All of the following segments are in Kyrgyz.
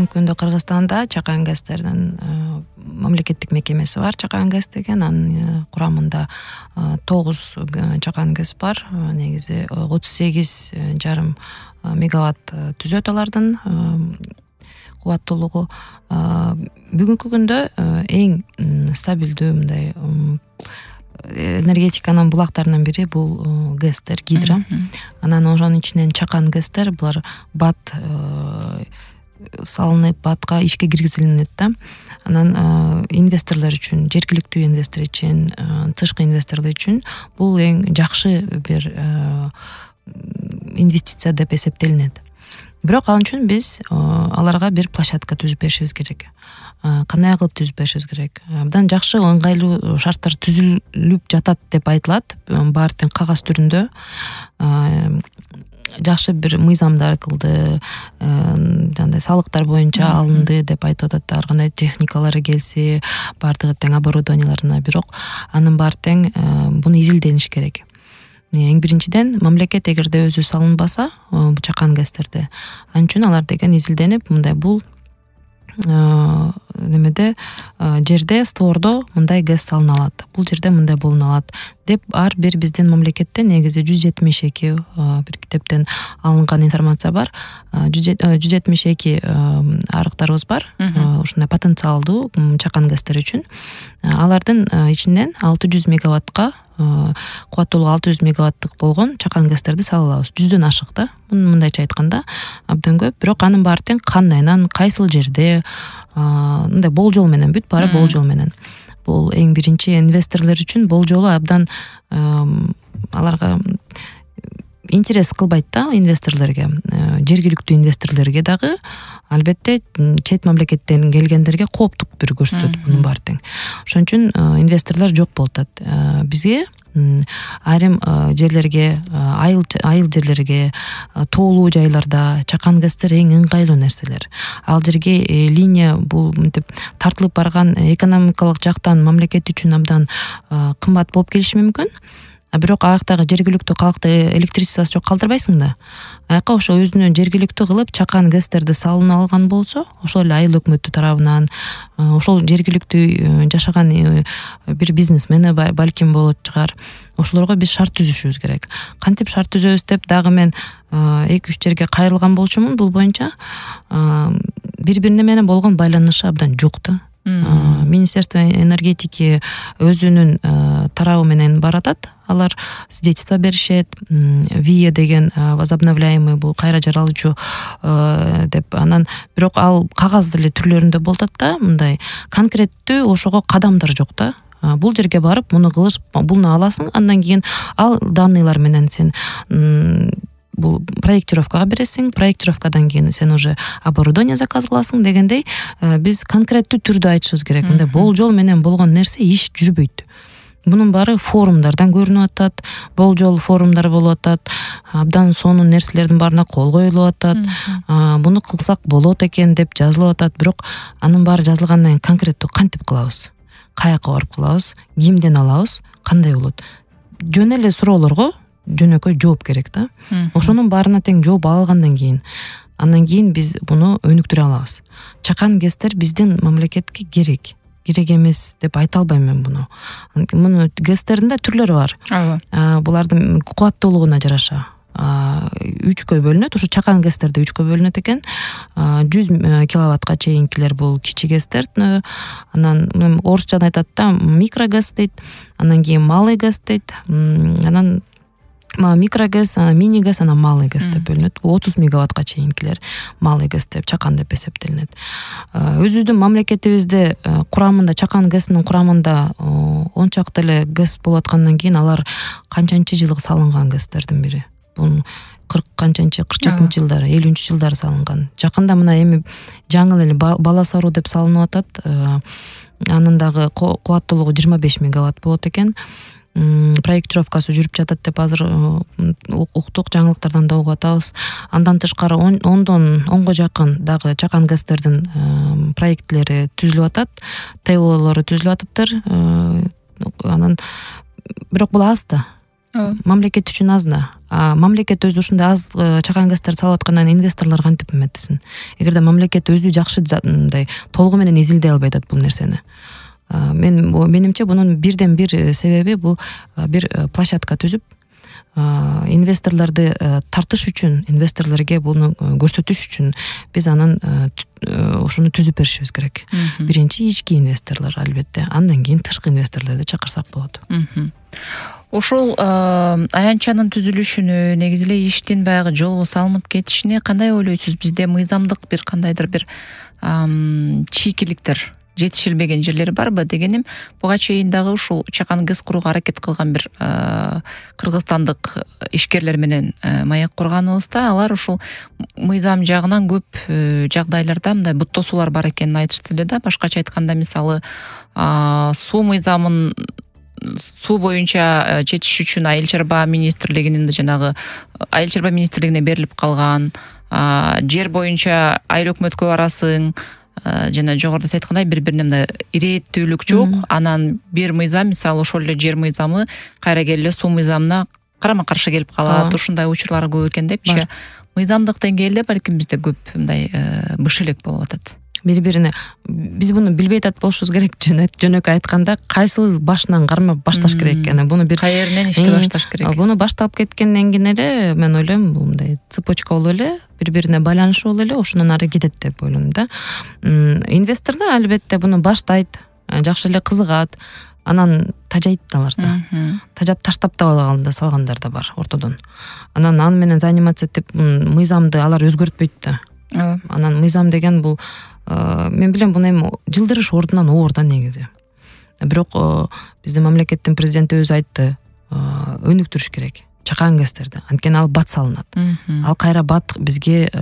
бүгүнкү күндө Кыргызстанда Чакан ГЭСтердин мамлекеттик мекемеси бар, Чакан ГЭС деген. Анын курамында 9 Чакан ГЭС бар. Негизи 38,5 мегаватт түзөт алардын кубаттуулугу. Бүгүнкү күндө эң стабилдүү мындай энергетиканын булактарынын бири бул ГЭСтер, гидро. Анан ошонун ичинен Чакан ГЭСтер, булар бат салынып, батка ишке киргизилинет да. Анан инвесторлор үчүн, жергиликтүү инвестор үчүн, тышкы инвесторлор үчүн бул эң жакшы бир инвестиция деп эсептелинет. Бирок ал үчүн биз аларга бир площадка түзүп беришибиз керек. Кандай кылып түзүп беришибиз керек? Абдан жакшы, ыңгайлуу шарттар түзүлүп жатат деп айтылат. Баары тең кагаз түрүндө. Жакшы бир мыйзамдар кылды, жандай салыктар боюнча алынды деп айтып атат. Ар кандай техникалары келсе, баардыгы тең оборудованияларына. Бирок анын баары тең буну изилдениш керек. Эң биринчиден, мамлекет эгерде өзү салынбаса, Чакан ГЭСтерде, анын үчүн алар деген изилденип, мындай бул немеде жерде створдо мындай ГЭС салына алат, бул жерде мындай болуна алат деп ар бир биздин мамлекетте негизи 172 бир китептен алынган информация бар. 172 арыктарыбыз бар. Ушундай потенциалдуу Чакан ГЭСтер үчүн. Алардын ичинен 600 мегаваттка кубаттуулугу 600 мегаваттык болгон Чакан ГЭСтерди сала алабыз. 100дөн ашык да. Мындайча айтканда абдан көп. Бирок анын баары тең кандайынан, кайсыл жерде, мындай болжол менен, бүт баары болжол менен. Бул эң биринчи инвесторлор үчүн болжолу абдан аларга интерес кылбайт да, инвесторлорго. Жергиликтүү инвесторлорго дагы албетте чет мамлекеттен келгендерге кооптук бир көрсөтөт бунун баары тең. Ошон үчүн инвесторлор жок болуп атат. Бизге айрым жерлерге, айыл жерлерге, тоолуу жайларда Чакан ГЭСтер эң ыңгайлуу нерселер. Ал жерге линия бул мынтип тартылып барган экономикалык жактан мамлекет үчүн абдан кымбат болуп келиши мүмкүн. Бирок аяктагы жергиликтүү калкты электричествосы жок калтырбайсың да. Аяка ошо өзүнүн жергиликтүү кылып Чакан ГЭСтерди салына алган болсо, ошол эле айыл өкмөтү тарабынан, ошол жергиликтүү жашаган бир бизнесмени балким болот чыгар. Ошолорго биз шарт түзүшүбүз керек. Кантип шарт түзөбүз деп дагы мен 2-3 жерге кайрылган болчумун бул боюнча. Бири-бирине менен болгон байланышы абдан жок да. Министерство энергетики өзүнүн тарабы менен баратат. Алар свидетельство беришет. ВИА деген возобновляемый, бул кайра жаралуучу деп. Анан бирок ал кагаз эле түрлөрүндө болот да, мындай конкреттүү ошого кадамдар жок да. Бул жерге барып, муну кылыш, буну аласың, андан кийин ал данныйлар менен сен бул проектировкага бересиң, проектировкадан кийин сен уже оборудование заказ кыласың дегендей, биз конкреттүү түрдө айтышыбыз керек. Мындай болжол менен болгон нерсе иш жүрбөйт. Мунун баары форумдардан көрүнүп атат, болжол форумдар болуп атат, абдан сонун нерселердин баарына кол коюлуп атат. Буну кылсак болот экен деп жазылып атат, бирок анын баары жазылгандан кийин конкреттүү кантип кылабыз? Каяка барып кылабыз? Кимден алабыз? Кандай болот? Жөн эле суроолорго жөнөкөй жооп керек да. Ошонун баарына тең жооп алгандан кийин, андан кийин биз буну өнүктүрө алабыз. Чакан ГЭСтер биздин мамлекетке керек эмес деп айта албайм мен буну. Муну ГЭСтердин да түрлөрү бар. Булардын кубаттуулугуна жараша 3кө бөлүнөт. Ушу Чакан ГЭСтерде 3кө бөлүнөт экен. 100 киловаттка чейинкилер бул кичи ГЭСтер. Анан орусчада айтат да, микро ГЭС дейт. Анан кийин малый ГЭС дейт. Анан микро ГЭС, мини ГЭС, анан малый ГЭС деп бөлүнөт. 30 мегаваттка чейинкилер малый ГЭС деп, Чакан деп эсептелинет. Өзүбүздүн мамлекетибизде курамында, Чакан ГЭСинин курамында 10 чакты эле ГЭС болуп аткандан кийин алар канчанчы жылы салынган ГЭСтердин бири. Бул 47-нчи жылдары, 50-нчи жылдары салынган. Жакында мына эми жаңы эле Бала Саруу деп салынып атат. Анын дагы кубаттуулугу 25 мегаватт болот экен. Проектировкасы жүрүп жатат деп азыр уктук, жаңылыктардан да угуп атабыз. Андан тышкары 10го жакын дагы Чакан ГЭСтердин проектлери түзүлүп атат, ТОлору түзүлүп атыптыр. Анан бирок бул аз да. Мамлекет үчүн аз да. Мамлекет өзү ушундай аз чакан гэстерди салып аткандан инвесторлор кантип эметсин? Эгерде мамлекет өзү жакшы мындай толугу менен изилдей албай атат бул нерсени. Менимче бунун бирден бир себеби бул бир площадка түзүп инвесторлорду тартыш үчүн, инвесторлорго буну көрсөтүш үчүн биз анан ошону түзүп беришибиз керек. Биринчи ички инвесторлор албетте, андан кийин тышкы инвесторлорду чакырсак болот. Ошол аянтчанын түзүлүшүнө, негизи эле иштин баягы жолго салынып кетишине кандай ойлойсуз? Бизде мыйзамдык бир кандайдыр бир чийкиликтер, жетишилбеген жерлери барбы дегеним, буга чейин дагы ушул чакан ГЭС курууга аракет кылган бир кыргызстандык ишкерлер менен маек курганыбызда алар ушул мыйзам жагынан көп жагдайларда мындай бут тосуулар бар экенин айтышты эле да. Башкача айтканда, мисалы, суу мыйзамын суу боюнча чечиш үчүн Айыл чарба министрлигинин жанагы Айыл чарба министрлигине берилип калган, жер боюнча айыл өкмөткө барасың, жана жогоруда сиз айткандай бири-бирине мындай ирээттүүлүк жок. Анан бир мыйзам, мисалы ошол эле жер мыйзамы кайра келе суу мыйзамына карама-каршы келип калат. Ушундай учурлар көп экен депчи. Мыйзамдык деңгээлде балким бизде көп мындай быш элек болуп атат. Бири-бирине биз буну билбей атат болушубуз керек. Жөнөкөй айтканда, кайсыл башынан кармап башташ керек экен. Буну бир кайеринен ишти башташ керек. Буну башталып кеткенден кийин эле мен ойлойм, бул мындай цепочка болуп эле, бири-бирине байланышы болуп эле ошонун ары кетет деп ойлойм да. Инвесторлор албетте буну баштайт, жакшы эле кызыгат, анан тажайт алар да. Тажап таштап да салгандар да бар ортодон. Анан аны менен заниматься этип мыйзамды алар өзгөртпөйт да. Анан мыйзам деген бул, мен билем, буну эми жылдырыш ордунан оор да негизи. Бирок биздин мамлекеттин президенти өзү айтты, өнүктүрүш керек чакан гэстерди. Анткени ал бат салынат. Ал кайра бат бизге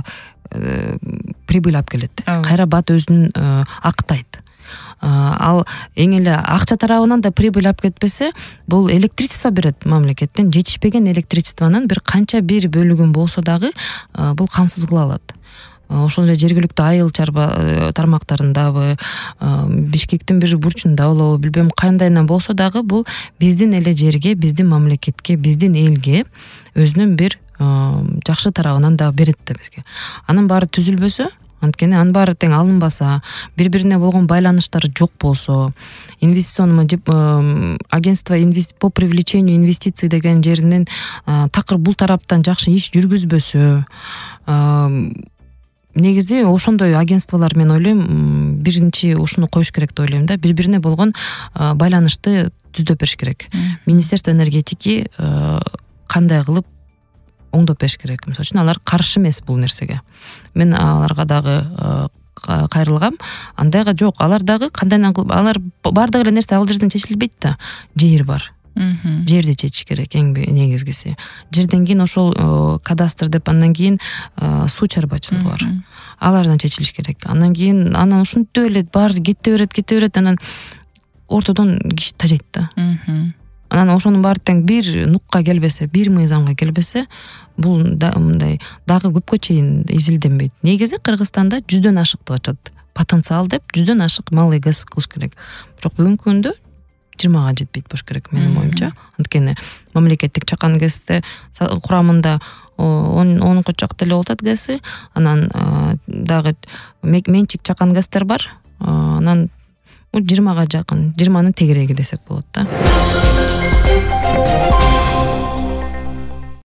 прибыль алып келет. Кайра бат өзүн актайт. Ал эң эле акча тарабынан да прибыль алып кетпесе, бул электричество берет мамлекеттен. Жетишпеген электричествонун бир канча бир бөлүгүн болсо дагы бул камсыз кыла алат. Ошол эле жергиликтүү айыл чарба тармактарындабы, Бишкектин бир бурчунда болобу, билбем кандайынан болсо дагы бул биздин эле жерге, биздин мамлекетке, биздин элге өзүнүн бир жакшы тарабынан да берет да бизге. Анын баары түзүлбөсө, анткени анын баары тең алынбаса, бири-бирине болгон байланыштары жок болсо, инвестиционный агентство по привлечению инвестиций деген жеринен такыр бул тараптан жакшы иш жүргүзбөсө, негизи ошондой агентстволор, мен ойлойм, биринчи ушуну коюш керек деп ойлойм да. Бири-бирине болгон байланышты түздөп бериш керек. Министерство энергетики кандай кылып оңдоп бериш керек. Мисалы үчүн алар каршы эмес бул нерсеге. Мен аларга дагы кайрылгам. Андайга жок. Алар дагы кандайдан кылып, алар бардык эле нерсе ал жерден чечилбейт да. Жер бар. Жерди чечиш керек эң негизгиси. Жерден кийин ошол кадастр деп, андан кийин суу чарбачылыгы бар. Алардан чечилиш керек. Андан кийин ушинтип эле баары кете берет, анан ортодон киши тажайт да. Анан ошонун баары тең бир нукка келбесе, бир мыйзамга келбесе, бул мындай дагы көпкө чейин изилденбейт. Негизи Кыргызстанда 100дөн ашык деп атышат. Потенциал деп 100дөн ашык малый ГЭС кылыш керек. Бирок бүгүнкү күндө 20га жетпейт болуш керек менин оюмча. Анткени мамлекеттик чакан ГЭСте курамында 10 чакта эле болот ГЭСи, анан дагы менчик чакан ГЭСтер бар. Анан 20га жакын, 20нын тегереги десек болот да.